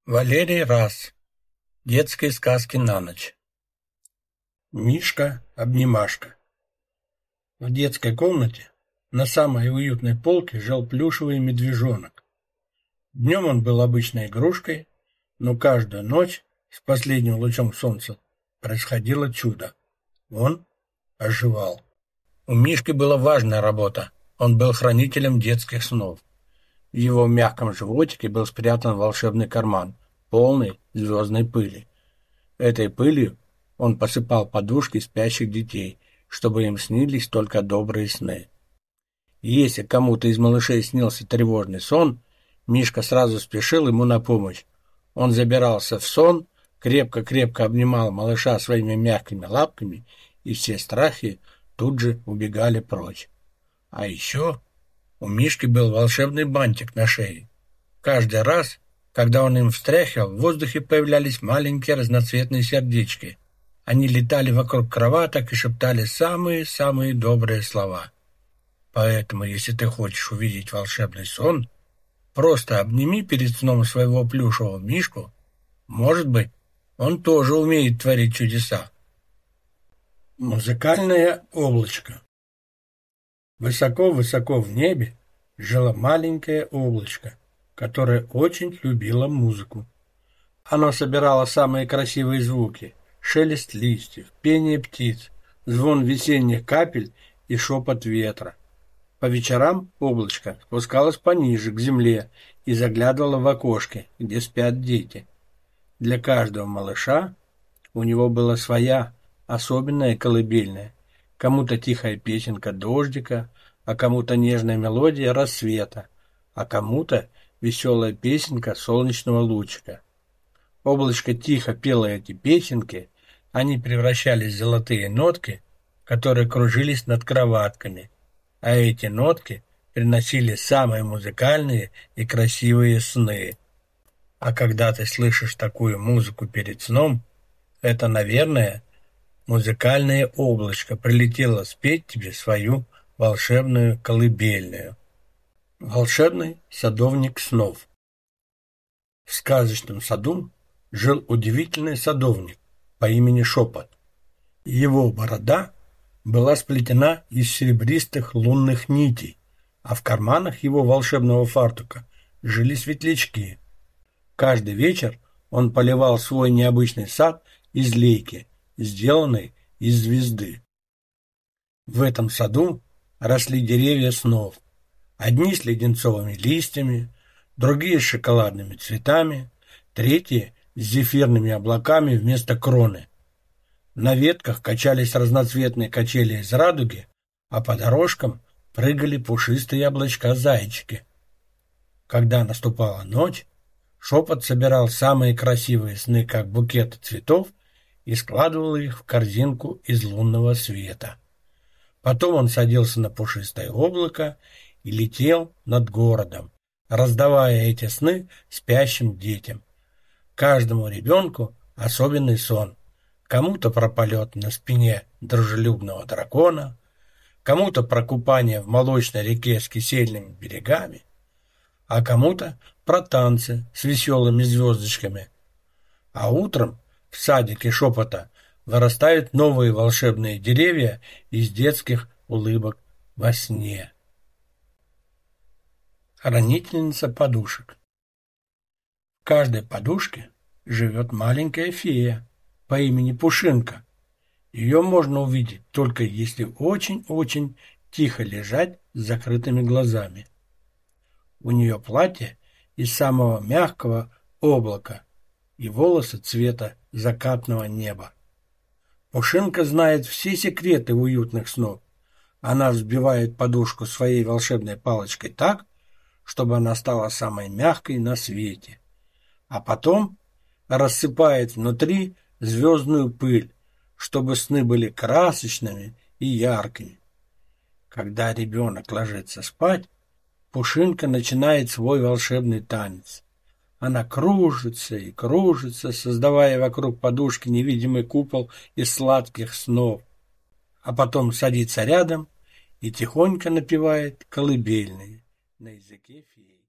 Валерий Рас. Детские сказки на ночь. Мишка-обнимашка. В детской комнате на самой уютной полке жил плюшевый медвежонок. Днем он был обычной игрушкой, но каждую ночь с последним лучом солнца происходило чудо. Он оживал. У Мишки была важная работа. Он был хранителем детских снов. В его мягком животике был спрятан волшебный карман, полный звездной пыли. Этой пылью он посыпал подушки спящих детей, чтобы им снились только добрые сны. И если кому-то из малышей снился тревожный сон, Мишка сразу спешил ему на помощь. Он забирался в сон, крепко-крепко обнимал малыша своими мягкими лапками, и все страхи тут же убегали прочь. А еще у Мишки был волшебный бантик на шее. Каждый раз, когда он им встряхивал, в воздухе появлялись маленькие разноцветные сердечки. Они летали вокруг кроваток и шептали самые-самые добрые слова. Поэтому, если ты хочешь увидеть волшебный сон, просто обними перед сном своего плюшевого Мишку. Может быть, он тоже умеет творить чудеса. Музыкальное облачко. Высоко-высоко в небе жило маленькое облачко, которое очень любило музыку. Оно собирало самые красивые звуки: шелест листьев, пение птиц, звон весенних капель и шепот ветра. По вечерам облачко спускалось пониже, к земле, и заглядывало в окошки, где спят дети. Для каждого малыша у него была своя особенная колыбельная. Кому-то тихая песенка дождика, а кому-то нежная мелодия рассвета, а кому-то веселая песенка солнечного лучика. Облачко тихо пело эти песенки, они превращались в золотые нотки, которые кружились над кроватками, а эти нотки приносили самые музыкальные и красивые сны. А когда ты слышишь такую музыку перед сном, это, наверное, музыкальное облачко прилетело спеть тебе свою волшебную колыбельную. Волшебный садовник снов. В сказочном саду жил удивительный садовник по имени Шепот. Его борода была сплетена из серебристых лунных нитей, а в карманах его волшебного фартука жили светлячки. Каждый вечер он поливал свой необычный сад из лейки, сделанной из звезды. В этом саду росли деревья снов. Одни с леденцовыми листьями, другие с шоколадными цветами, третьи с зефирными облаками вместо кроны. На ветках качались разноцветные качели из радуги, а по дорожкам прыгали пушистые облачка-зайчики. Когда наступала ночь, Шепот собирал самые красивые сны, как букеты цветов, и складывал их в корзинку из лунного света. Потом он садился на пушистое облако и летел над городом, раздавая эти сны спящим детям. Каждому ребенку особенный сон. Кому-то про полет на спине дружелюбного дракона, кому-то про купание в молочной реке с кисельными берегами, а кому-то про танцы с веселыми звездочками. А утром в садике Шепота вырастают новые волшебные деревья из детских улыбок во сне. Хранительница подушек. В каждой подушке живет маленькая фея по имени Пушинка. Ее можно увидеть только если очень-очень тихо лежать с закрытыми глазами. У нее платье из самого мягкого облака и волосы цвета закатного неба. Пушинка знает все секреты уютных снов. Она взбивает подушку своей волшебной палочкой так, чтобы она стала самой мягкой на свете, а потом рассыпает внутри звездную пыль, чтобы сны были красочными и яркими. Когда ребенок ложится спать, Пушинка начинает свой волшебный танец. Она кружится и кружится, создавая вокруг подушки невидимый купол из сладких снов, а потом садится рядом и тихонько напевает колыбельные на языке феи.